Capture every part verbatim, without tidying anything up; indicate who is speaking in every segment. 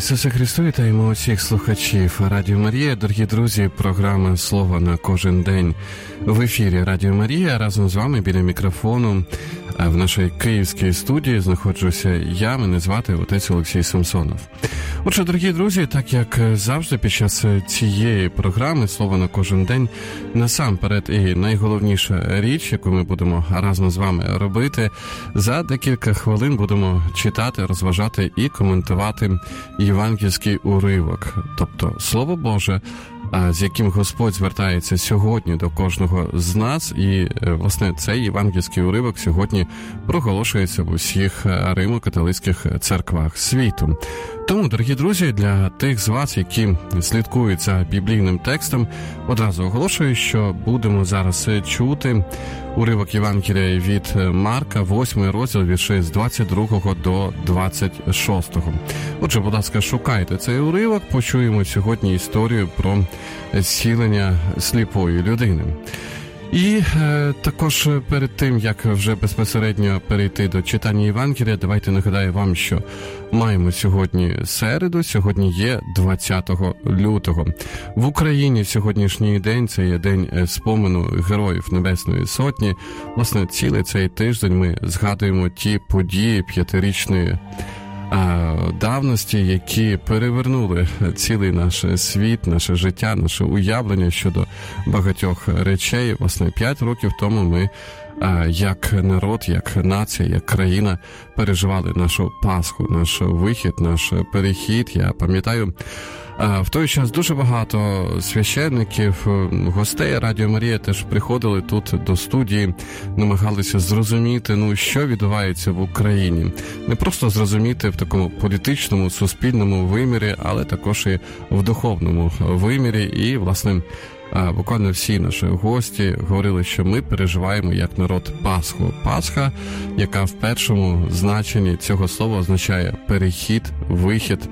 Speaker 1: Ісусе Христу, вітаємо усіх слухачів Радіо Марія. Дорогі друзі, програма «Слово на кожен день» в ефірі Радіо Марія. Разом з вами біля мікрофону в нашій київській студії знаходжуся я, мене звати отець Олексій Самсонов. Отже, дорогі друзі, так як завжди під час цієї програми «Слово на кожен день», насамперед і найголовніша річ, яку ми будемо разом з вами робити, за декілька хвилин будемо читати, розважати і коментувати євангельський уривок, тобто Слово Боже, з яким Господь звертається сьогодні до кожного з нас. І, власне, цей євангельський уривок сьогодні проголошується в усіх римо-католицьких церквах світу. Тому, дорогі друзі, для тих з вас, які слідкують за біблійним текстом, одразу оголошую, що будемо зараз чути уривок Євангелія від Марка, восьмий розділ, вірші з двадцять другого до двадцять шостого. Отже, будь ласка, шукайте цей уривок, почуємо сьогодні історію про зцілення сліпої людини. І е, також перед тим, як вже безпосередньо перейти до читання Євангелія, давайте нагадаю вам, що маємо сьогодні середу, сьогодні є двадцятого лютого. В Україні сьогоднішній день, це є день спомену Героїв Небесної Сотні. Власне, цілий цей тиждень ми згадуємо ті події п'ятирічної давності, які перевернули цілий наш світ, наше життя, наше уявлення щодо багатьох речей. Власне, п'ять років тому ми, як народ, як нація, як країна, переживали нашу Пасху, наш вихід, наш перехід. Я пам'ятаю, в той час дуже багато священників, гостей Радіо Марія теж приходили тут до студії, намагалися зрозуміти, ну, що відбувається в Україні. Не просто зрозуміти в такому політичному, суспільному вимірі, але також і в духовному вимірі. І, власне, буквально всі наші гості говорили, що ми переживаємо як народ Пасху. Пасха, яка в першому значенні цього слова означає перехід, вихід,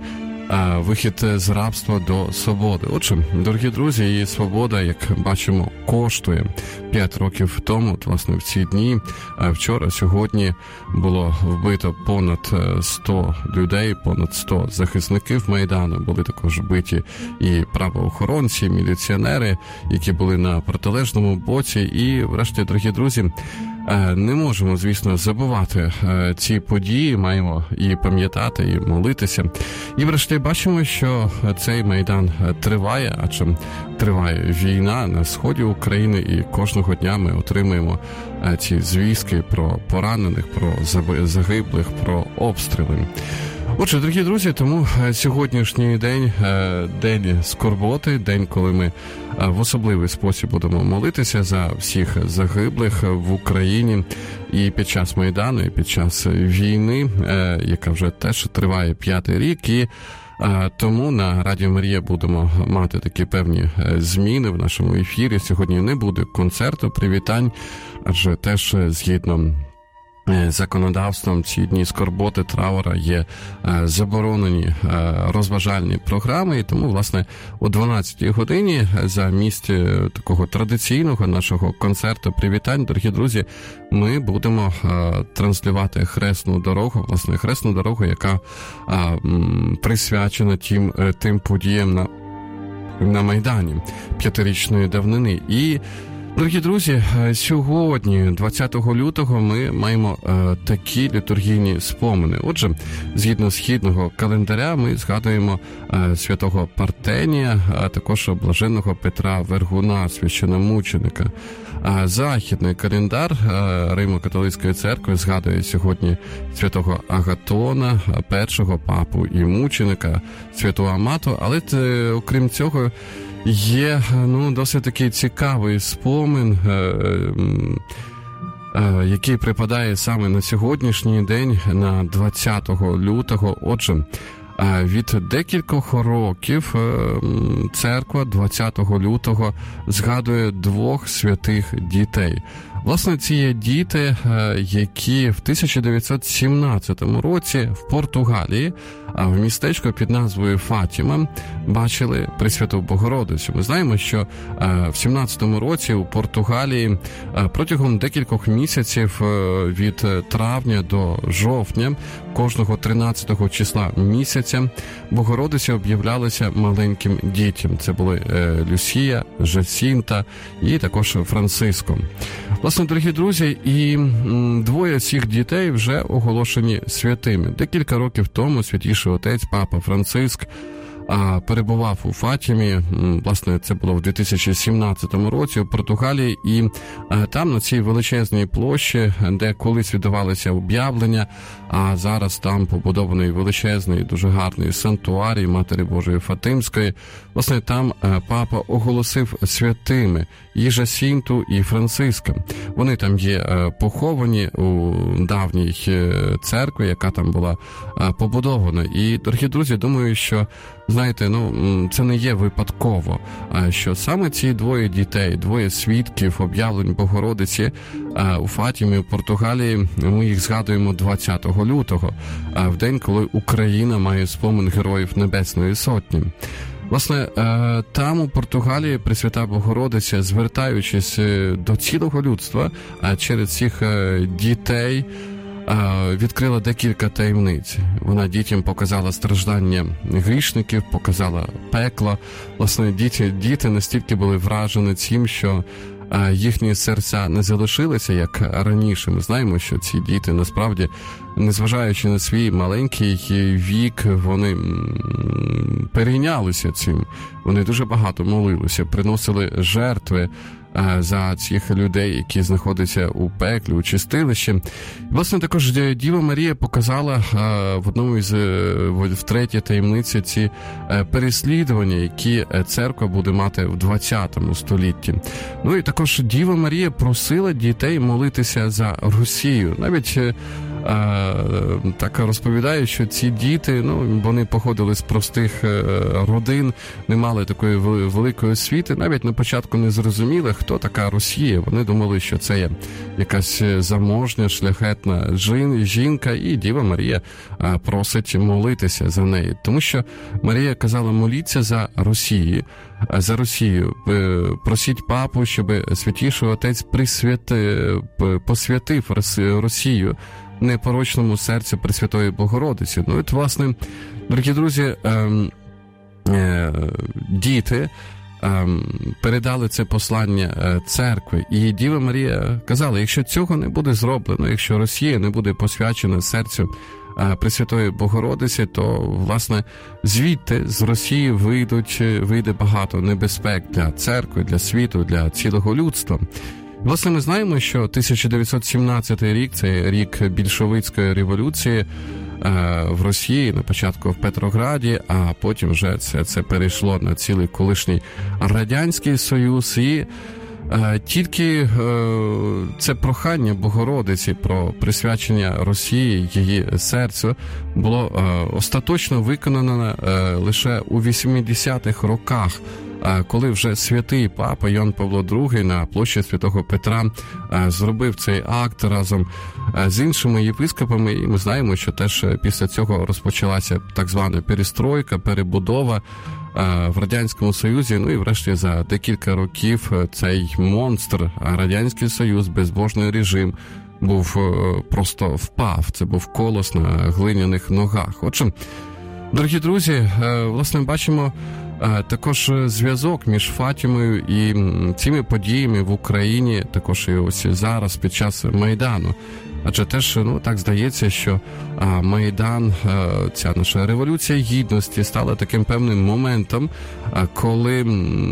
Speaker 1: вихід з рабства до свободи. Отже, дорогі друзі, її свобода, як бачимо, коштує. П'ять років тому, от, власне, в ці дні, вчора, сьогодні було вбито понад сто людей, понад сто захисників Майдану. Були також вбиті і правоохоронці, міліціонери, які були на протилежному боці. І, врешті, дорогі друзі, не можемо, звісно, забувати ці події, маємо і пам'ятати, і молитися. І, врешті, бачимо, що цей Майдан триває, адже триває війна на сході України, і кожного дня ми отримуємо ці звістки про поранених, про загиблих, про обстріли. Отже, дорогі друзі, тому сьогоднішній день – день скорботи, день, коли ми в особливий спосіб будемо молитися за всіх загиблих в Україні і під час Майдану, і під час війни, яка вже теж триває п'ятий рік. І тому на Радіо Марія будемо мати такі певні зміни в нашому ефірі. Сьогодні не буде концерту привітань, адже теж згідно законодавством ці дні скорботи, траура є заборонені розважальні програми, і тому, власне, о дванадцятій годині за місце такого традиційного нашого концерту привітань, дорогі друзі, ми будемо транслювати хресну дорогу, власне, хресну дорогу, яка присвячена тим, тим подіям на, на Майдані п'ятирічної давнини. І дорогі друзі, сьогодні, двадцятого лютого, ми маємо е, такі літургійні спомини. Отже, згідно східного календаря, ми згадуємо е, святого Партенія, а також блаженного Петра Вергуна, священномученика. А західний календар е, Римо-католицької церкви згадує сьогодні святого Агатона, першого папу і мученика, святого Амату, але те, окрім цього, є, ну, досить такий цікавий спомин, е, е, який припадає саме на сьогоднішній день, на двадцятого лютого. Отже, е, від декількох років е, церква двадцятого лютого згадує двох святих дітей. Власне, ці є діти, які в тисяча дев'ятсот сімнадцятому році в Португалії, в містечку під назвою Фатіма, бачили Пресвяту Богородицю. Ми знаємо, що в сімнадцятому році у Португалії протягом декількох місяців від травня до жовтня кожного тринадцятого числа місяця Богородиця об'являлася маленьким дітям. Це були Люсія, Жасінта і також Франциско. Власне, дорогі друзі, і двоє цих дітей вже оголошені святими. Декілька років тому святіший отець Папа Франциск перебував у Фатімі, власне, це було в дві тисячі сімнадцятому році у Португалії, і там на цій величезній площі, де колись відбувалися об'явлення, а зараз там побудований величезний, дуже гарний сантуарій Матері Божої Фатимської, власне, там папа оголосив святими і Жасінту, і Франциска. Вони там є поховані у давній церкві, яка там була побудована. І, дорогі друзі, думаю, що знаєте, ну, це не є випадково, що саме ці двоє дітей, двоє свідків об'явлень Богородиці у Фатімі, у Португалії, ми їх згадуємо двадцятого лютого, в день, коли Україна має спомин Героїв Небесної Сотні. Власне, там у Португалії Пресвята Богородиця, звертаючись до цілого людства, через цих дітей, відкрила декілька таємниць. Вона дітям показала страждання грішників, показала пекло. Власне, діти, діти настільки були вражені цим, що їхні серця не залишилися, як раніше. Ми знаємо, що ці діти, насправді, незважаючи на свій маленький вік, вони перейнялися цим. Вони дуже багато молилися, приносили жертви за цих людей, які знаходяться у пеклі, у чистилищі. Власне, також Діва Марія показала в одному із, в третій таємниці, ці переслідування, які церква буде мати в двадцятому столітті. Ну і також Діва Марія просила дітей молитися за Росію. Навіть так розповідає, що ці діти, ну, вони походили з простих родин, не мали такої великої освіти, навіть на початку не зрозуміли, хто така Росія. Вони думали, що це є якась заможня, шляхетна жінка, і Діва Марія просить молитися за неї. Тому що Марія казала: моліться за Росію, за Росію, просіть папу, щоб святіший отець присвяти, посвятив Росію непорочному серцю Пресвятої Богородиці. Ну, от, власне, дорогі друзі, е, е, діти е, передали це послання церкви, і Діва Марія казала: якщо цього не буде зроблено, якщо Росія не буде посвячена серцю Пресвятої Богородиці, то, власне, звідти з Росії вийдуть, вийде багато небезпек для церкви, для світу, для цілого людства. Власне, ми знаємо, що тисяча дев'ятсот сімнадцятий рік – це рік більшовицької революції е, в Росії, на початку в Петрограді, а потім вже це, це перейшло на цілий колишній Радянський Союз. І е, тільки е, це прохання Богородиці про присвячення Росії, її серцю, було е, остаточно виконано е, лише у вісімдесятих роках, коли вже святий папа Йоанн Павло другий на площі Святого Петра зробив цей акт разом з іншими єпископами. І ми знаємо, що теж після цього розпочалася так звана перестройка, перебудова в Радянському Союзі. Ну і врешті за декілька років цей монстр, Радянський Союз, безбожний режим, був просто впав. Це був колос на глиняних ногах. Отже, дорогі друзі, власне, бачимо також зв'язок між Фатімою і цими подіями в Україні, також і ось зараз під час Майдану. Адже теж, ну, так здається, що Майдан, ця наша Революція Гідності стала таким певним моментом, коли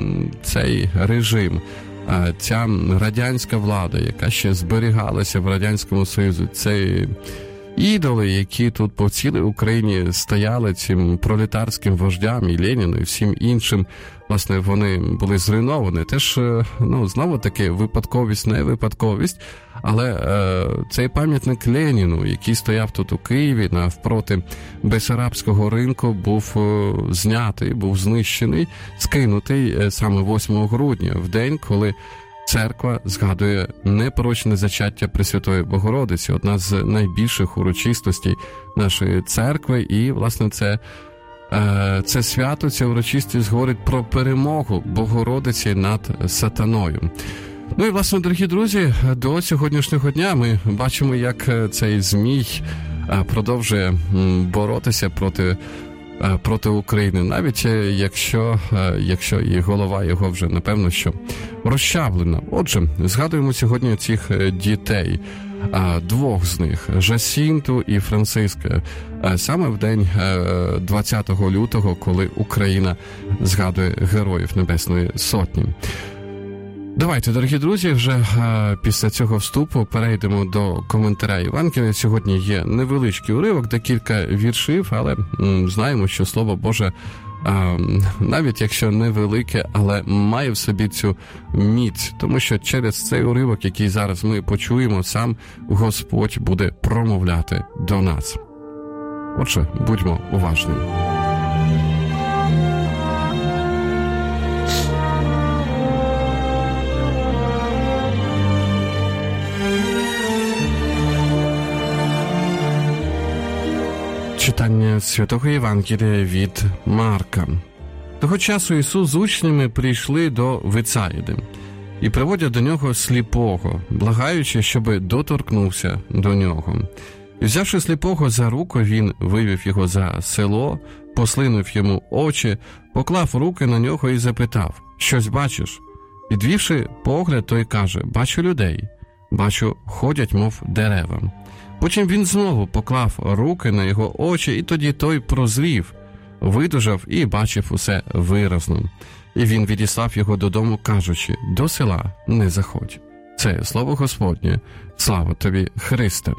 Speaker 1: цей режим, ця радянська влада, яка ще зберігалася в Радянському Союзі, цей ідоли, які тут по цілій Україні стояли цим пролетарським вождям, і Леніну, і всім іншим, власне, вони були зруйновані. Теж, ну, знову-таки, випадковість, не випадковість, але е, цей пам'ятник Леніну, який стояв тут у Києві навпроти Бессарабського ринку, був е, знятий, був знищений, скинутий е, саме восьмого грудня, в день, коли церква згадує непорочне зачаття Пресвятої Богородиці, одна з найбільших урочистостей нашої церкви, і, власне, це Це свято, ця урочистість говорить про перемогу Богородиці над сатаною. Ну і, власне, дорогі друзі, до сьогоднішнього дня ми бачимо, як цей змій продовжує боротися проти, проти України, навіть якщо, якщо і голова його вже, напевно, що розчавлена. Отже, згадуємо сьогодні цих дітей. Двох з них, Жасінту і Франциска, саме в день двадцятого лютого, коли Україна згадує Героїв Небесної Сотні. Давайте, дорогі друзі, вже після цього вступу перейдемо до коментаря Євангелія. Сьогодні є невеличкий уривок, декілька віршів, але знаємо, що Слово Боже, навіть якщо невелике, але має в собі цю міць, тому що через цей уривок, який зараз ми почуємо, сам Господь буде промовляти до нас. Отже, будьмо уважні. Читання Святого Євангелія від Марка. Того часу Ісус з учнями прийшли до Вицаїди і приводять до нього сліпого, благаючи, щоби доторкнувся до нього. І, взявши сліпого за руку, він вивів його за село, послинув йому очі, поклав руки на нього і запитав: «Щось бачиш?» Підвівши погляд, той каже: «Бачу людей, бачу, ходять, мов дерева». Потім він знову поклав руки на його очі, і тоді той прозрів, видужав і бачив усе виразно. І він відіслав його додому, кажучи: «До села не заходь». Це слово Господнє. Слава тобі, Христе!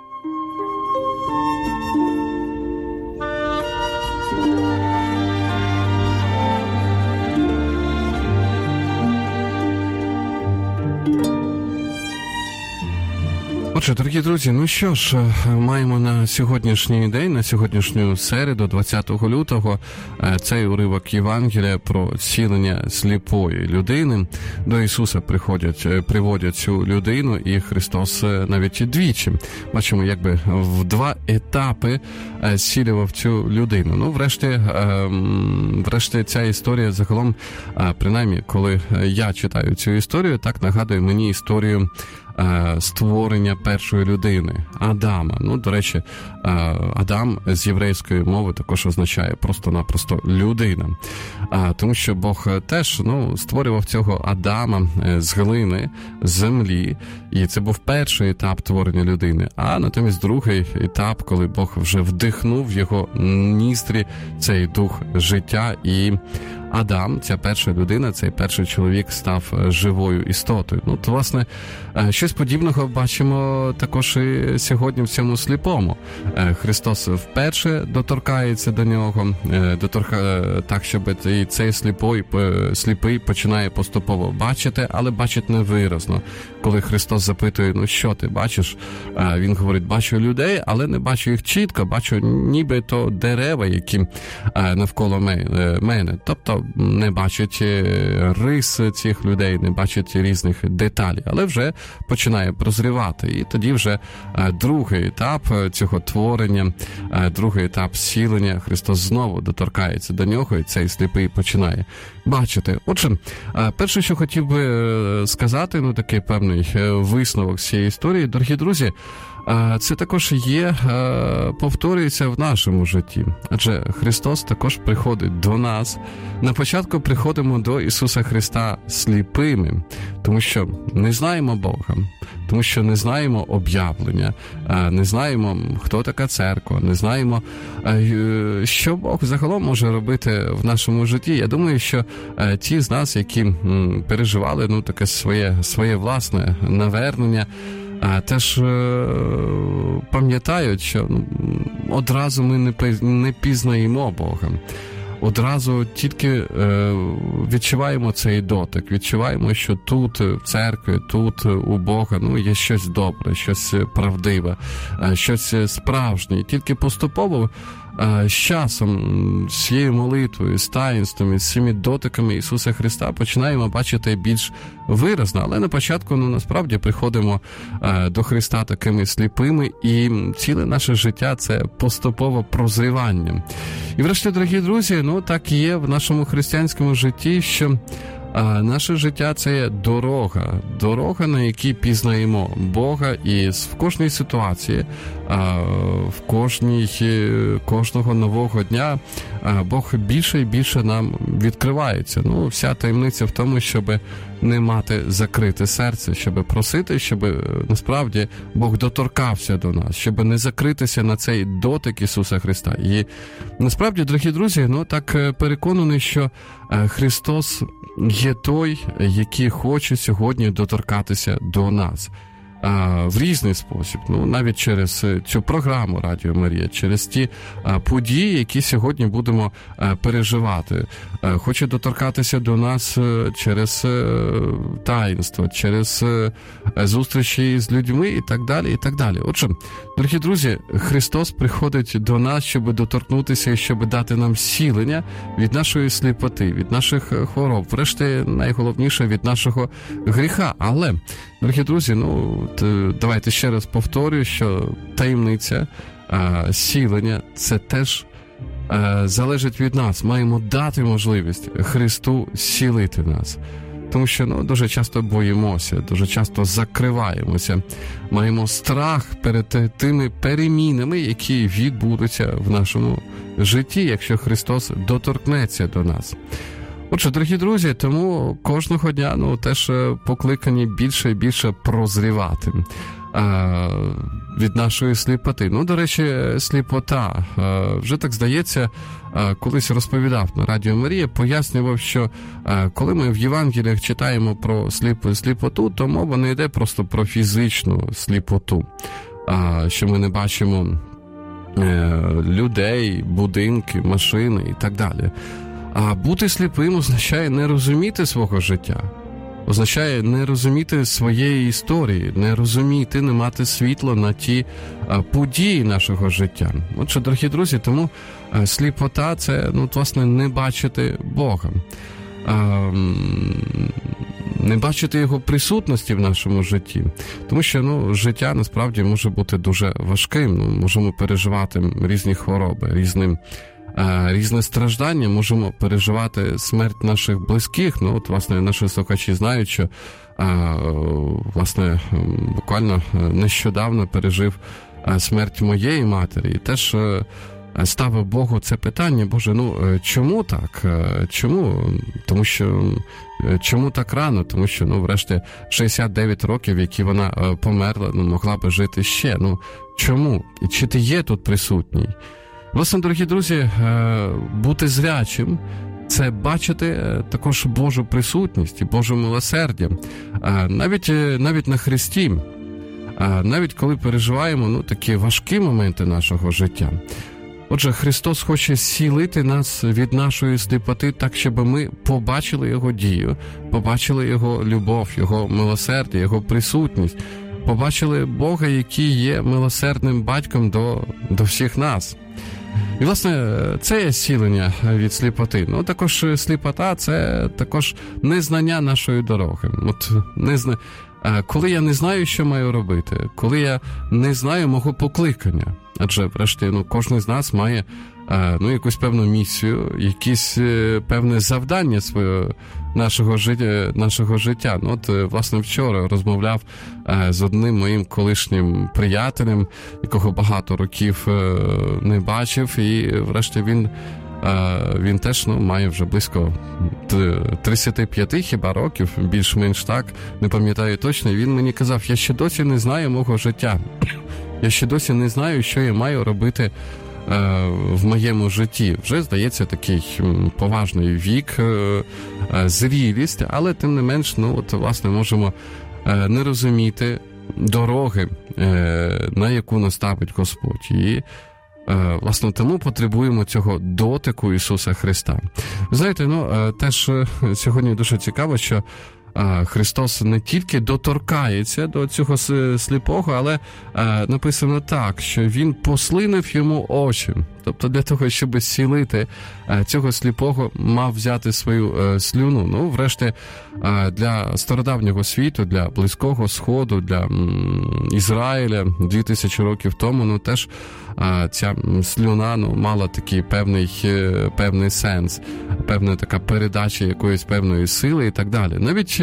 Speaker 1: Отже, дорогі друзі, ну що ж, маємо на сьогоднішній день, на сьогоднішню середу, двадцятого лютого, цей уривок Євангелія про зцілення сліпої людини. До Ісуса приходять, приводять цю людину, і Христос навіть двічі, бачимо, якби в два етапи зцілював цю людину. Ну, врешті, врешті ця історія загалом, принаймні, коли я читаю цю історію, так нагадує мені історію створення першої людини – Адама. Ну, до речі, Адам з єврейської мови також означає просто-напросто людина. Тому що Бог теж, ну, створював цього Адама з глини, з землі, і це був перший етап творення людини. А натомість другий етап, коли Бог вже вдихнув в його ніздрі цей дух життя, і Адам, ця перша людина, цей перший чоловік став живою істотою. Ну, то, власне, щось подібного бачимо також і сьогодні в цьому сліпому. Христос вперше доторкається до нього, доторка, так, щоб і цей сліпий, сліпий починає поступово бачити, але бачить невиразно. Коли Христос запитує: «Ну що ти бачиш?» Він говорить: «Бачу людей, але не бачу їх чітко, бачу нібито дерева, які навколо мене». Тобто не бачить рис цих людей, не бачить різних деталей, але вже починає прозрівати. І тоді вже другий етап цього творення, другий етап зцілення, Христос знову доторкається до нього, і цей сліпий починає бачити. Отже, перше, що хотів би сказати, ну такий певний висновок з цієї історії, дорогі друзі, це також є, повторюється в нашому житті. Адже Христос також приходить до нас. На початку приходимо до Ісуса Христа сліпими, тому що не знаємо Бога, тому що не знаємо об'явлення, не знаємо, хто така церква, не знаємо, що Бог загалом може робити в нашому житті. Я думаю, що ті з нас, які переживали, ну, таке своє, своє власне навернення, теж е, пам'ятають, що ну, одразу ми не, не пізнаємо Бога. Одразу тільки е, відчуваємо цей дотик, відчуваємо, що тут, в церкві, тут у Бога, ну, є щось добре, щось правдиве, щось справжнє. Тільки поступово з часом, з цією молитвою, з таїнством, з цими дотиками Ісуса Христа починаємо бачити більш виразно, але на початку, ну, насправді приходимо до Христа такими сліпими, і ціле наше життя – це поступове прозрівання. І врешті, дорогі друзі, ну, так і є в нашому християнському житті, що А наше життя – це є дорога, дорога, на якій пізнаємо Бога, і в кожній ситуації, в кожній, кожного нового дня Бог більше і більше нам відкривається. Ну, вся таємниця в тому, щоб не мати закрите серце, щоб просити, щоб насправді Бог доторкався до нас, щоб не закритися на цей дотик Ісуса Христа. І насправді, дорогі друзі, ну так переконаний, що Христос є той, який хоче сьогодні доторкатися до нас а, в різний спосіб. Ну, навіть через цю програму Радіо Марія, через ті а, події, які сьогодні будемо а, переживати. А, хоче доторкатися до нас через а, таїнство, через а, зустрічі з людьми і так далі, і так далі. Отже, дорогі друзі, Христос приходить до нас, щоб доторкнутися і щоб дати нам зцілення від нашої сліпоти, від наших хвороб, врешті, найголовніше, від нашого гріха. Але, дорогі друзі, ну, давайте ще раз повторюю, що таємниця зцілення – це теж залежить від нас. Маємо дати можливість Христу зцілити нас. Тому що, ну, дуже часто боїмося, дуже часто закриваємося, маємо страх перед тими перемінами, які відбудуться в нашому житті, якщо Христос доторкнеться до нас. Отже, дорогі друзі, тому кожного дня, ну, теж покликані більше і більше прозрівати а, від нашої сліпоти. Ну, до речі, сліпота, а, вже так здається, а, колись розповідав на Радіо Марія, пояснював, що а, коли ми в Євангеліях читаємо про сліп, сліпоту, то мова не йде просто про фізичну сліпоту, а, що ми не бачимо е, людей, будинки, машини і так далі. А бути сліпим означає не розуміти свого життя, означає не розуміти своєї історії, не розуміти, не мати світла на ті а, події нашого життя. Отже, дорогі друзі, тому а, сліпота – це, ну, власне, не бачити Бога, а, не бачити Його присутності в нашому житті. Тому що, ну, життя насправді може бути дуже важким, ну, можемо переживати різні хвороби, різним різне страждання, можемо переживати смерть наших близьких. Ну, от, власне, наші слухачі знають, що, власне, буквально нещодавно пережив смерть моєї матері. І теж ставив Богу це питання: Боже, ну, чому так? Чому? Тому що, чому так рано? Тому що, ну, врешті, шістдесят дев'ять років, які вона померла, ну, могла би жити ще. Ну, чому? І чи ти є тут присутній? Власне, дорогі друзі, бути зрячим – це бачити також Божу присутність і Боже милосердя. Навіть, навіть на Христі, навіть коли переживаємо, ну, такі важкі моменти нашого життя. Отже, Христос хоче зцілити нас від нашої сліпоти так, щоб ми побачили Його дію, побачили Його любов, Його милосердя, Його присутність, побачили Бога, який є милосердним батьком до, до всіх нас. І, власне, це є зцілення від сліпоти. Ну, також сліпота – це також незнання нашої дороги. От, не зна... Коли я не знаю, що маю робити, коли я не знаю мого покликання, адже, врешті, ну, кожен з нас має, ну, якусь певну місію, якесь певне завдання своє, нашого життя, нашого життя. Ну, от, власне, вчора розмовляв з одним моїм колишнім приятелем, якого багато років не бачив, і, врешті, він, він теж, ну, має вже близько тридцять п'ять хіба років, більш-менш так, не пам'ятаю точно, і він мені казав: я ще досі не знаю мого життя, я ще досі не знаю, що я маю робити в моєму житті. Вже, здається, такий поважний вік, зрілість, але тим не менш, ну, от, власне, можемо не розуміти дороги, на яку наставить Господь. І, власне, тому потребуємо цього дотику Ісуса Христа. Ви знаєте, ну, теж сьогодні дуже цікаво, що Христос не тільки доторкається до цього сліпого, але написано так, що Він послинив йому очі. Тобто для того, щоб зцілити цього сліпого, мав взяти свою слюну. Ну, врешті, для стародавнього світу, для Близького Сходу, для Ізраїля дві тисячі років тому, ну, теж ця слюна, ну, мала такий певний, певний сенс, певна така передача якоїсь певної сили і так далі. Навіть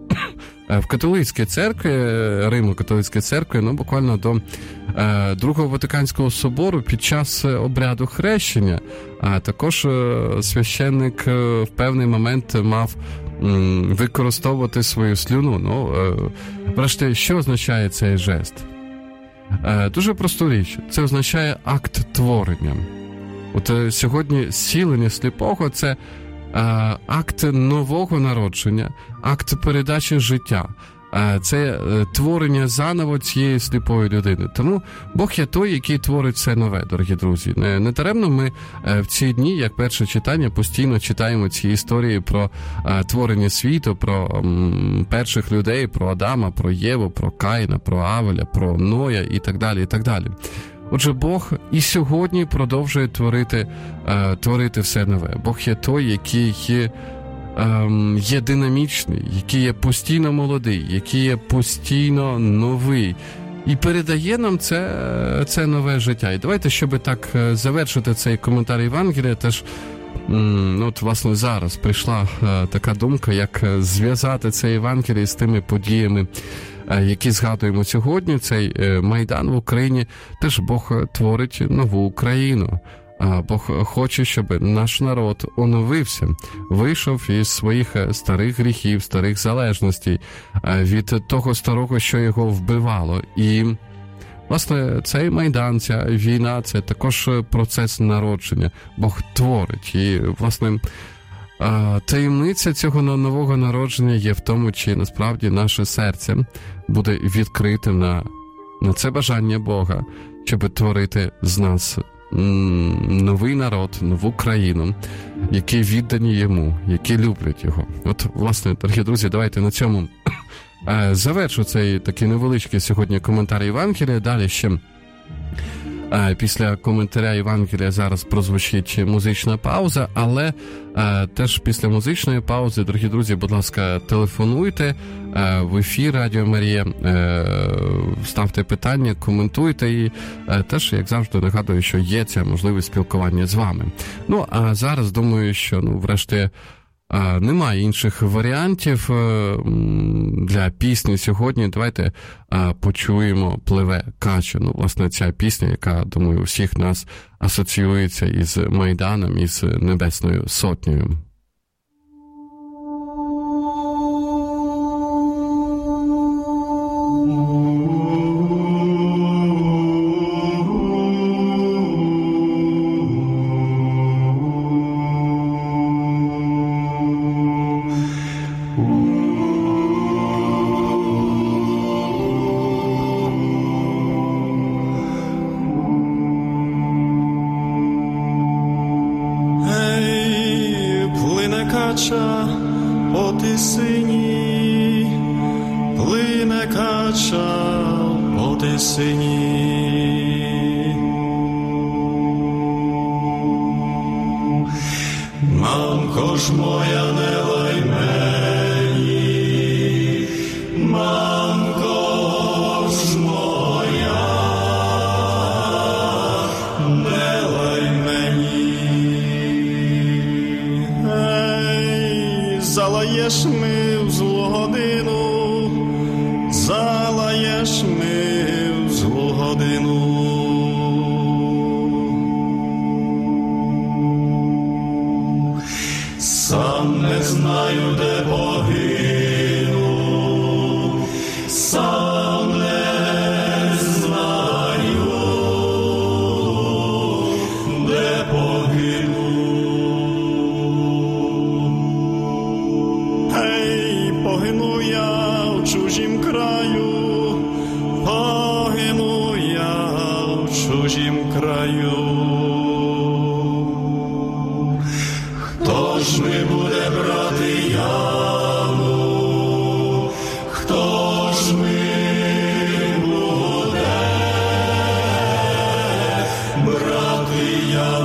Speaker 1: в католицькій церкві, Римо-католицькій церкві, ну, буквально до е, Другого Ватиканського собору під час обряду хрещення, а також е, священник е, в певний момент мав м, використовувати свою слюну. Ну, е, врешті, що означає цей жест? Е, дуже просту річ. Це означає акт творення. От е, сьогодні зцілення сліпого – це акт нового народження, акт передачі життя. Це творення заново цієї сліпої людини. Тому Бог є той, який творить все нове, дорогі друзі. Не, не даремно ми в ці дні, як перше читання, постійно читаємо ці історії про творення світу, про м, перших людей, про Адама, про Єву, про Каїна, про Авеля, про Ноя і так далі, і так далі. Отже, Бог і сьогодні продовжує творити, е, творити все нове. Бог є той, який є, е, є динамічний, який є постійно молодий, який є постійно новий. І передає нам це, це нове життя. І давайте, щоб так завершити цей коментар Євангелія, теж ну, от, власне, зараз прийшла е, така думка, як зв'язати це Євангеліє з тими подіями, які згадуємо сьогодні. Цей Майдан в Україні, теж Бог творить нову Україну. Бог хоче, щоб наш народ оновився, вийшов із своїх старих гріхів, старих залежностей, від того старого, що його вбивало. І, власне, цей Майдан, ця війна – це також процес народження. Бог творить. І, власне, таємниця цього нового народження є в тому, чи насправді наше серце буде відкритим на, на це бажання Бога, щоб творити з нас новий народ, нову країну, які віддані йому, які люблять його. От, власне, дорогі друзі, давайте на цьому завершу цей такий невеличкий сьогодні коментар Євангелія. Далі ще після коментаря Євангелія зараз прозвучить музична пауза, але е, теж після музичної паузи, дорогі друзі, будь ласка, телефонуйте е, в ефір Радіо Марія, е, ставте питання, коментуйте і е, теж, як завжди, нагадую, що є ця можливість спілкування з вами. Ну, а зараз думаю, що, ну, врешті, немає інших варіантів для пісні сьогодні. Давайте почуємо «Пливе кача». Ну, власне, ця пісня, яка, думаю, у всіх нас асоціюється із Майданом, із Небесною Сотнею.
Speaker 2: Мамко ж моя, не лай мені, мамко ж моя, не лай мені. Ей, залаєш ми в злу годину, залаєш ми в злу годину. Сам не знаю, де погину, сам не знаю, де погину. Ей, погину я в чужім краю, погину я в чужім краю. Хто ж ми буде брати яму? Хто ж ми буде брати яму?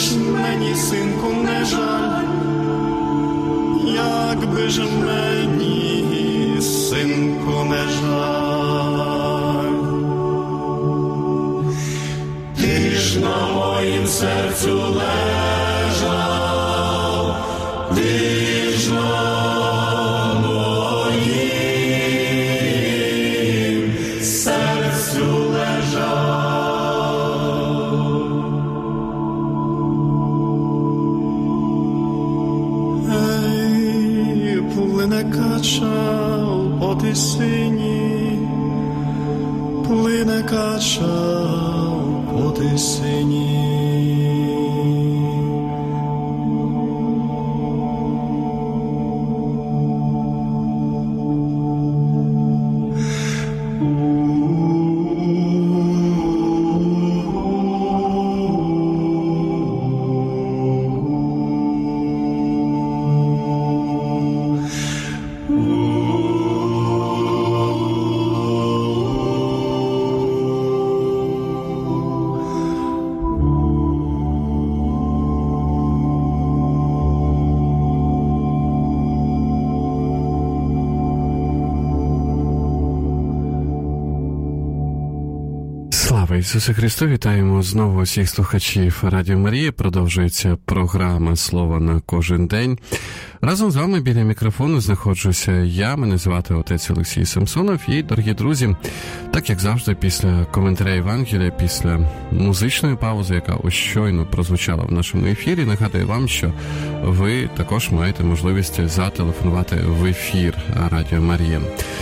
Speaker 2: ж мені, синку, не жаль, як би ж мені, синку, не жаль. Ти ж на моїм серцю лежав, ти ж на моїм серцю лежав. Ей, плине кача по тисині, плине кача по тисині.
Speaker 1: Слава Ісусу Христу! Вітаємо знову всіх слухачів Радіо Марія. Продовжується програма «Слово на кожен день». Разом з вами біля мікрофону знаходжуся я, мене звати отець Олексій Самсонов. І, дорогі друзі, так як завжди, після коментаря Євангелія, після музичної паузи, яка ось щойно прозвучала в нашому ефірі, нагадую вам, що ви також маєте можливість зателефонувати в ефір Радіо Марія.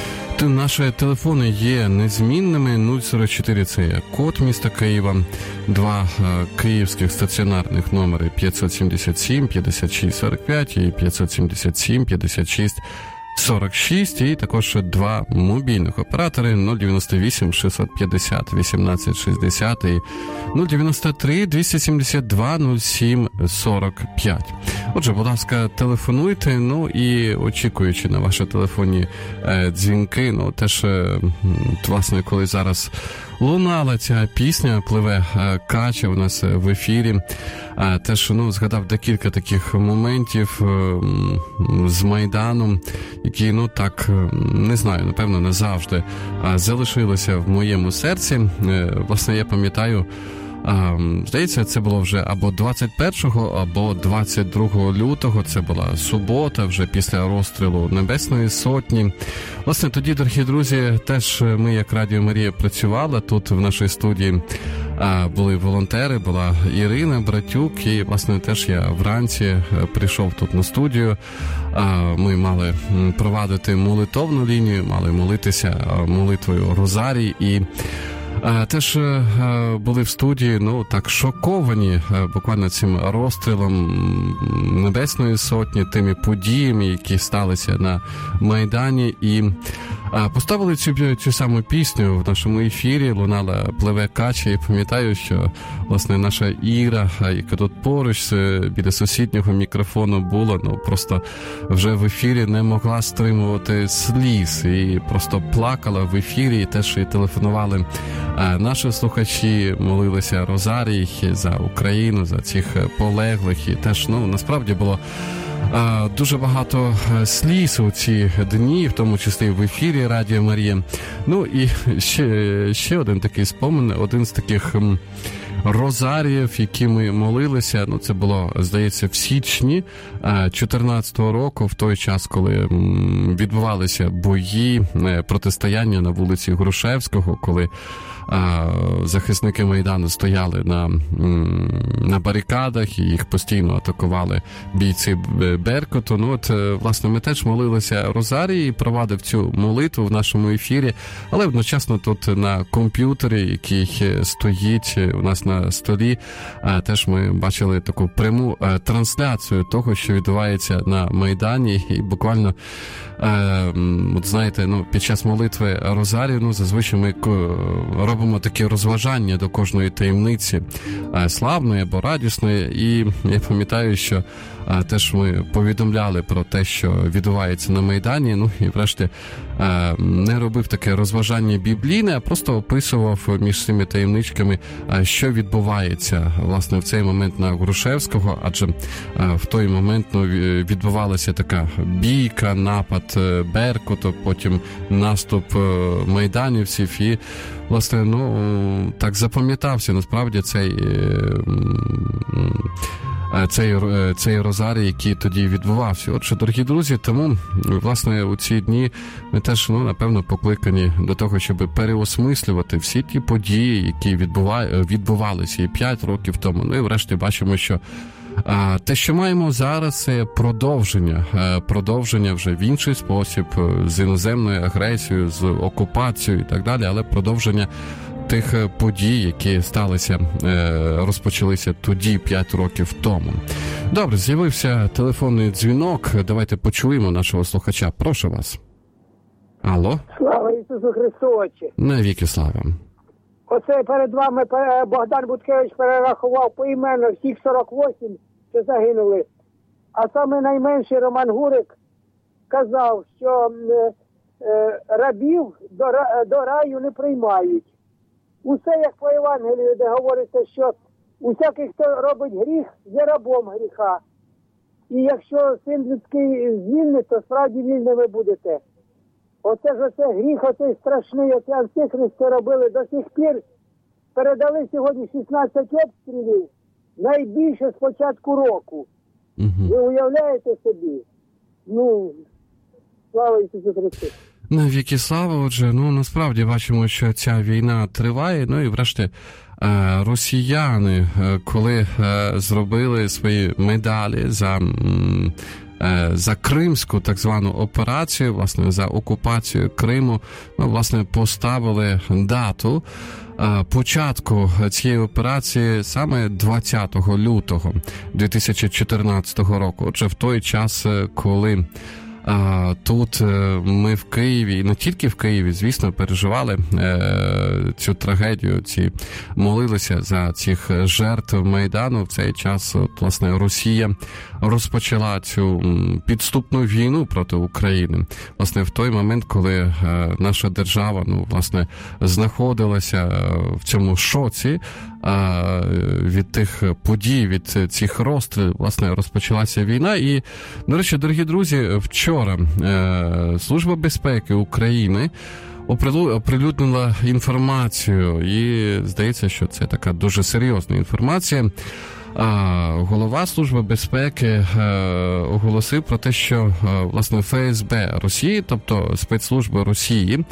Speaker 1: Наші телефони є незмінними. нуль сорок чотири – це є код міста Києва, два київських стаціонарних номери п'ятсот сімдесят сім п'ятдесят шість сорок п'ять і п'ятсот сімдесят сім п'ятдесят шість сорок шість, і також два мобільних оператори нуль дев'яносто вісім шістсот п'ятдесят вісімнадцять шістдесят і нуль дев'яносто три двісті сімдесят два нуль сім сорок п'ять. Отже, будь ласка, телефонуйте, ну і очікуючи на ваші телефонні е, дзвінки, ну теж, е, власне, коли зараз лунала ця пісня, пливе е, кача у нас в ефірі, е, теж, ну, згадав декілька таких моментів е, з Майдану, які, ну, так, не знаю, напевно, назавжди е, залишилися в моєму серці. Е, власне, я пам'ятаю, здається, це було вже або двадцять першого, або двадцять другого лютого, це була субота, вже після розстрілу Небесної Сотні. Власне, тоді, дорогі друзі, теж ми, як Радіо Марія, працювали тут в нашій студії. Були волонтери, була Ірина Братюк, і, власне, теж я вранці прийшов тут на студію. Ми мали провадити молитовну лінію, мали молитися молитвою Розарій, і теж були в студії, ну, так шоковані буквально цим розстрілом Небесної Сотні, тими подіями, які сталися на Майдані, і поставили цю, цю саму пісню в нашому ефірі, лунала «Пливе кача», і пам'ятаю, що, власне, наша Іра, яка тут поруч біля сусіднього мікрофону була, ну, просто вже в ефірі не могла стримувати сліз, і просто плакала в ефірі, і теж і телефонували наші слухачі, молилися Розарій за Україну, за цих полеглих, і теж, ну, насправді було дуже багато сліз у ці дні, в тому числі в ефірі Радіо Марія. Ну і ще, ще один такий спомин, один з таких розаріїв, які ми молилися, ну, це було, здається, в січні чотирнадцятого року, в той час, коли відбувалися бої, протистояння на вулиці Грушевського, коли захисники Майдану стояли на, на барикадах і їх постійно атакували бійці Беркуту. Ну, от, власне, ми теж молилися Розарії, провадив цю молитву в нашому ефірі, але одночасно тут на комп'ютері, який стоїть у нас на столі, теж ми бачили таку пряму трансляцію того, що відбувається на Майдані, і буквально, от знаєте, ну, під час молитви Розарію, ну, зазвичай ми робимо таке розважання до кожної таємниці славної або радісної, і я пам'ятаю, що теж ми повідомляли про те, що відбувається на Майдані. Ну і врешті не робив таке розважання біблійне, а просто описував між цими таємничками, що відбувається, власне, в цей момент на Грушевського, адже в той момент ну, відбувалася така бійка, напад Беркуту, потім наступ майданівців і, власне, ну, так запам'ятався насправді цей Цей, цей розарій, який тоді відбувався. Отже, дорогі друзі, тому, власне, у ці дні ми теж, ну, напевно, покликані до того, щоб переосмислювати всі ті події, які відбува... відбувалися і п'ять років тому. Ну і врешті бачимо, що а, те, що маємо зараз, це продовження, продовження вже в інший спосіб, з іноземною агресією, з окупацією і так далі, але продовження тих подій, які сталися, розпочалися тоді, п'ять років тому. Добре, з'явився телефонний дзвінок. Давайте почуємо нашого слухача. Прошу вас. Алло.
Speaker 3: Слава Ісусу Христу, Отче.
Speaker 1: Навіки слава.
Speaker 3: Оце перед вами Богдан Буткевич перерахував поіменно всіх сорок вісім, що загинули. А саме найменший Роман Гурик казав, що е, рабів до, до раю не приймають. Усе як по Євангелію, де говориться, що усякий, хто робить гріх, є рабом гріха. І якщо син людський звільнить, то справді вільними будете. Оце ж оце гріх, оцей страшний, оце антихристи робили до сих пір. Передали сьогодні шістнадцять обстрілів, найбільше з початку року. Угу. Ви уявляєте собі? Ну, слава Ісусу Христу.
Speaker 1: Навіки слава, отже, ну, насправді бачимо, що ця війна триває, ну і врешті росіяни, коли зробили свої медалі за, за кримську так звану операцію, власне, за окупацію Криму, ну, власне, поставили дату початку цієї операції саме двадцятого лютого дві тисячі чотирнадцятого року, отже, в той час, коли А, тут ми в Києві, і не тільки в Києві, звісно, переживали е, цю трагедію, ці молилися за цих жертв Майдану. В цей час, от, власне, Росія розпочала цю підступну війну проти України. Власне, в той момент, коли е, наша держава, ну, власне, знаходилася в цьому шоці е, від тих подій, від цих розстрілів, власне, розпочалася війна. І, до речі, дорогі друзі, вчора Вчора Служба безпеки України оприлюднила інформацію, і здається, що це така дуже серйозна інформація. Голова Служби безпеки оголосив про те, що, власне, Еф Ес Бе Росії, тобто спецслужби Росії,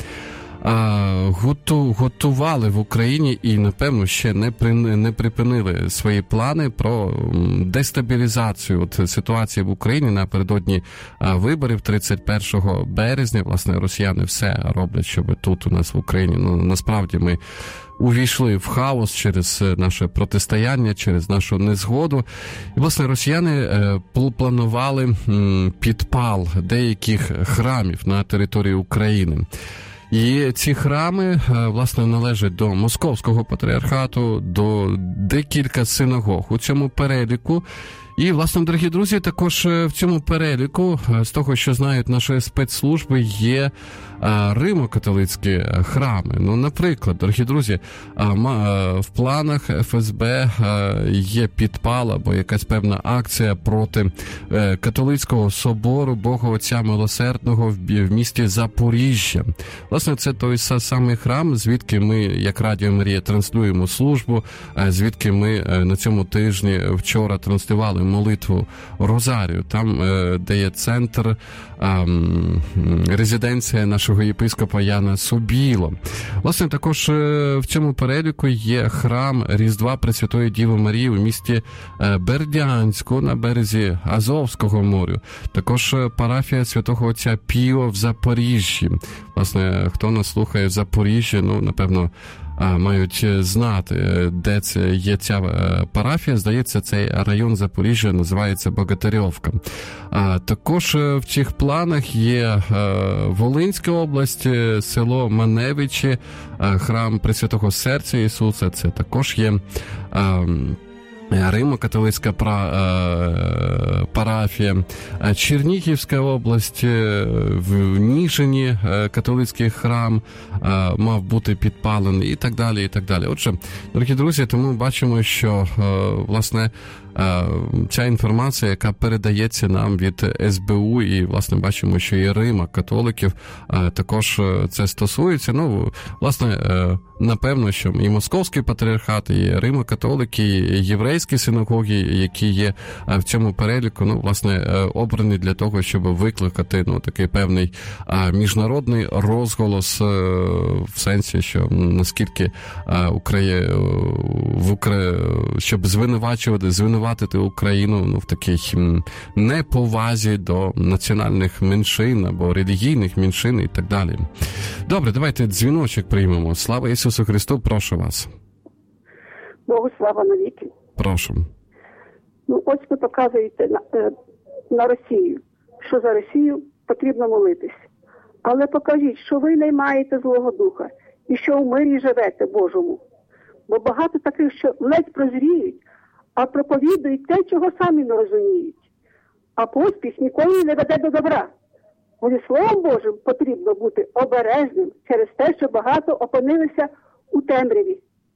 Speaker 1: готували в Україні і, напевно, ще не, при, не припинили свої плани про дестабілізацію от ситуації в Україні напередодні виборів тридцять першого березня. Власне, росіяни все роблять, щоб тут у нас в Україні, ну, насправді ми увійшли в хаос через наше протистояння, через нашу незгоду. І, власне, росіяни планували підпал деяких храмів на території України. І ці храми, власне, належать до Московського патріархату, до декілька синагог у цьому переліку. І, власне, дорогі друзі, також в цьому переліку, з того, що знають наші спецслужби, є римо-католицькі храми. Ну, наприклад, дорогі друзі, в планах Еф Ес Бе є підпал або якась певна акція проти католицького собору Бога Отця Милосердного в місті Запоріжжя. Власне, це той самий храм, звідки ми, як Радіо Марія, транслюємо службу, звідки ми на цьому тижні вчора транслювали молитву Розарію, там, де є центр, резиденція нашого єпископа Яна Собіло. Власне, також в цьому переліку є храм Різдва Пресвятої Діви Марії у місті Бердянську на березі Азовського моря. Також парафія Святого Отця Піо в Запоріжжі. Власне, хто нас слухає в Запоріжжі, ну, напевно, мають знати, де це є ця парафія. Здається, цей район Запоріжжя називається Богатирьовка. Також в цих планах є Волинська область, село Маневичі, храм Пресвятого Серця Ісуса. Це також є Римо-католицька парафія географія. Чернігівська область, в Ніжині католицький храм мав бути підпалений і так далі, і так далі. Отже, дорогі друзі, тому бачимо, що, власне, ця інформація, яка передається нам від ес бе у, і, власне, бачимо, що і Рима католиків також це стосується. Ну, власне, напевно, що і Московський патріархат, і Рима католики, і єврейські синагоги, які є в цьому переліку, ну, власне, обрані для того, щоб викликати, ну, такий певний міжнародний розголос в сенсі, що наскільки Україна в Украї... щоб звинувачувати, звинуватити Україну, ну, в такій неповазі до національних меншин або релігійних меншин і так далі. Добре, давайте дзвіночок приймемо. Слава Ісусу Христу, прошу вас.
Speaker 4: Богу слава навіки.
Speaker 1: Прошу.
Speaker 4: Ну, ось ви показуєте на, на Росію, що за Росію потрібно молитись. Але покажіть, що ви не маєте Злого Духа і що в мирі живете Божому. Бо багато таких, що ледь прозріють, а проповідують те, чого самі не розуміють. А поспіх ніколи не веде до добра. Бо зі Словом Божим потрібно бути обережним через те, що багато опинилися у темряві.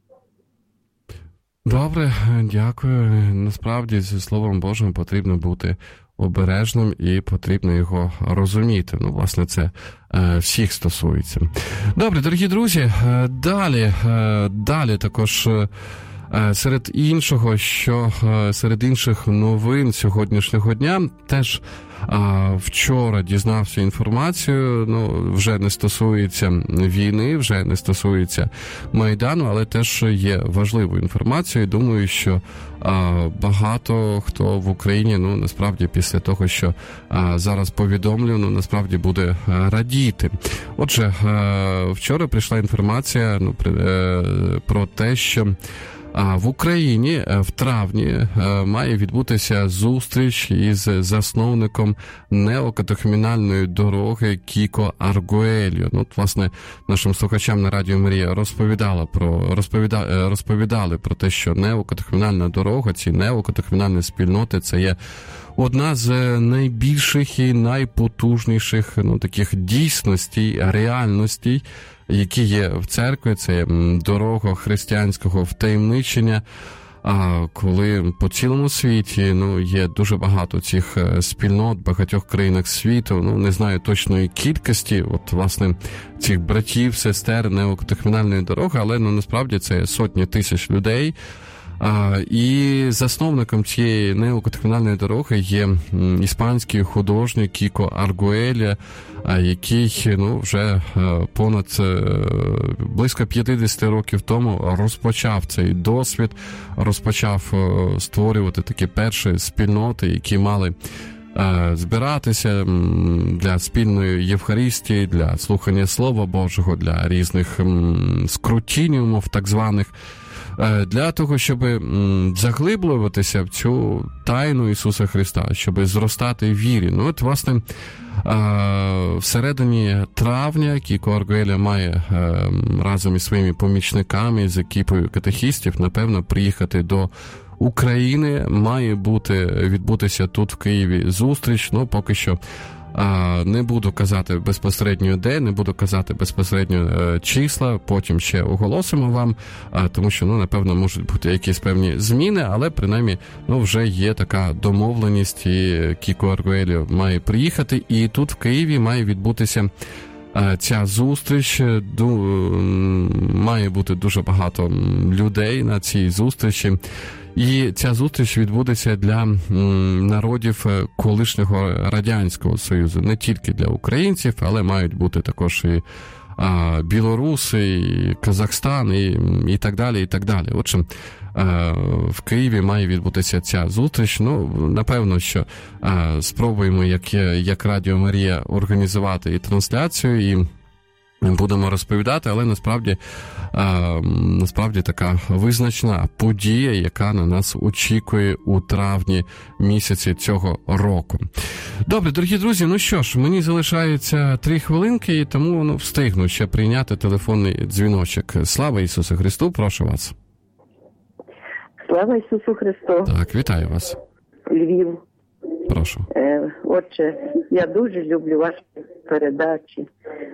Speaker 1: Добре, дякую. Насправді, зі Словом Божим потрібно бути обережним і потрібно його розуміти. Ну, власне, це е, всіх стосується. Добре, дорогі друзі, е, далі, е, далі також е, серед іншого, що е, серед інших новин сьогоднішнього дня, теж А вчора дізнався інформацію, ну, вже не стосується війни, вже не стосується Майдану, але теж є важливою інформацією. Думаю, що а, багато хто в Україні, ну, насправді, після того, що а, зараз повідомлю, ну, насправді буде а, радіти. Отже, а, вчора прийшла інформація, ну, при, а, про те, що А в Україні в травні має відбутися зустріч із засновником неокатехумінальної дороги Кіко Аргуельо. Ну, от, власне, нашим слухачам на Радіо Марія розповідала про, розповіда, розповідали про те, що неокатехумінальна дорога, ці неокатехумінальні спільноти, це є одна з найбільших і найпотужніших, ну, таких дійсностей, реальностей, які є в церкві. Це дорога християнського втаємничення, а коли по цілому світі, ну, є дуже багато цих спільнот в багатьох країнах світу, ну, не знаю точної кількості, от, власне, цих братів, сестер неокатехумінальної дороги, але, ну, насправді це сотні тисяч людей. А, і засновником цієї неокатехумінальної дороги є іспанський художник Кіко Аргуельо, який, ну, вже понад близько п'ятдесят років тому розпочав цей досвід, розпочав створювати такі перші спільноти, які мали збиратися для спільної євхаристії, для слухання Слова Божого, для різних скрутініумів так званих, для того, щоб заглиблюватися в цю тайну Ісуса Христа, щоб зростати в вірі. Ну, от, власне, всередині травня Кіко Аргуельо має разом із своїми помічниками, з екіпою катехістів, напевно, приїхати до України. Має бути, відбутися тут в Києві зустріч, ну, поки що не буду казати безпосередньо де, не буду казати безпосередньо числа, потім ще оголосимо вам, тому що, ну, напевно, можуть бути якісь певні зміни, але, принаймні, ну, вже є така домовленість, і Кіко Аргуельо має приїхати, і тут в Києві має відбутися ця зустріч. Має бути дуже багато людей на цій зустрічі. І ця зустріч відбудеться для народів колишнього Радянського Союзу, не тільки для українців, але мають бути також і а, білоруси, і Казахстан, і, і так далі, і так далі. Отже, а, в Києві має відбутися ця зустріч. Ну, напевно, що а, спробуємо, як, як Радіо Марія, організувати і трансляцію, і будемо розповідати, але насправді, а, насправді така визначна подія, яка на нас очікує у травні місяці цього року. Добре, дорогі друзі, ну що ж, мені залишається три хвилинки, і тому, ну, встигну ще прийняти телефонний дзвіночок. Слава Ісусу Христу, прошу вас.
Speaker 4: Слава Ісусу Христу.
Speaker 1: Так, вітаю вас.
Speaker 4: Львів.
Speaker 1: Прошу. Прошу.
Speaker 5: Отже, я дуже люблю ваші передачі,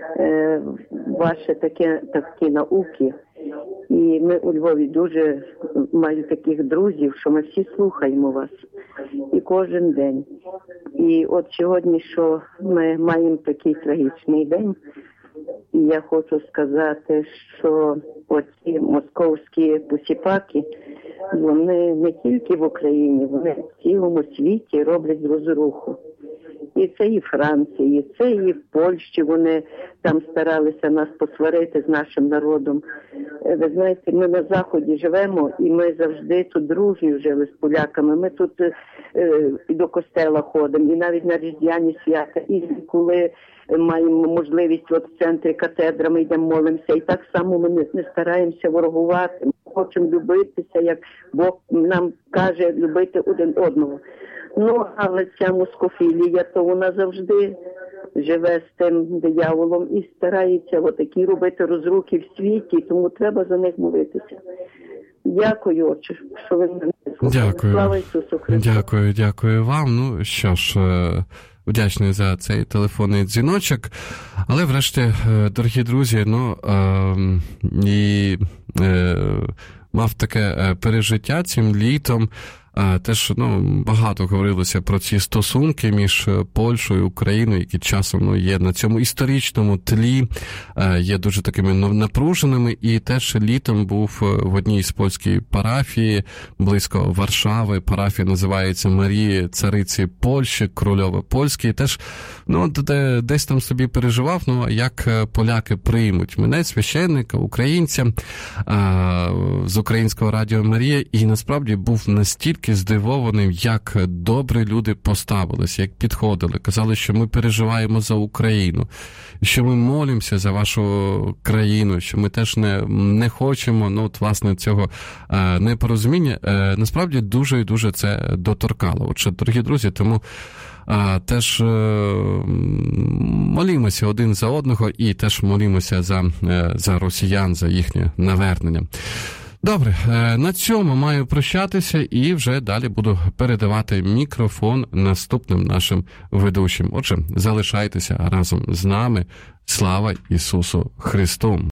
Speaker 5: ваші такі, такі науки. І ми у Львові дуже маємо таких друзів, що ми всі слухаємо вас. І кожен день. І от сьогодні, що ми маємо такий трагічний день, і я хочу сказати, що оці московські посіпаки, вони не тільки в Україні, вони в цілому світі роблять розруху. І це і в Франції, і це і в Польщі, вони там старалися нас посварити з нашим народом. Ви знаєте, ми на Заході живемо, і ми завжди тут дружньо жили з поляками. Ми тут е, і до костела ходимо, і навіть на різдвяні свята. І коли маємо можливість от в центрі катедра, ми йдемо молимося. І так само ми не, не стараємося ворогувати. Ми хочемо любитися, як Бог нам каже, любити один одного. Ну, але ця москофілія, то вона завжди живе з тим дияволом і старається отакі робити розрухи в світі, тому треба за них молитися. Дякую, отче, що ви мене слухали.
Speaker 1: Дякую.
Speaker 5: Слава Ісусу Христу.
Speaker 1: Дякую, дякую вам. Ну, що ж, вдячний за цей телефонний дзвіночок. Але врешті, дорогі друзі, ну, е, і е, мав таке пережиття цим літом. Теж, ну, багато говорилося про ці стосунки між Польщею і Україною, які часом, ну, є на цьому історичному тлі, є дуже такими напруженими. І теж літом був в одній з польській парафії, близько Варшави. Парафія називається Марії Цариці Польщі, Корольови Польської. Теж, ну, десь там собі переживав, ну, як поляки приймуть мене, священника, українця, з Українського радіо Марія. І насправді був настільки здивованим, як добре люди поставилися, як підходили. Казали, що ми переживаємо за Україну, що ми молимося за вашу країну, що ми теж не, не хочемо, ну, от, власне, цього е, непорозуміння. Е, насправді, дуже і дуже це доторкало. Отже, дорогі друзі, тому е, теж е, молімося один за одного і теж молімося за, е, за росіян, за їхнє навернення. Добре, на цьому маю прощатися і вже далі буду передавати мікрофон наступним нашим ведучим. Отже, залишайтеся разом з нами. Слава Ісусу Христу!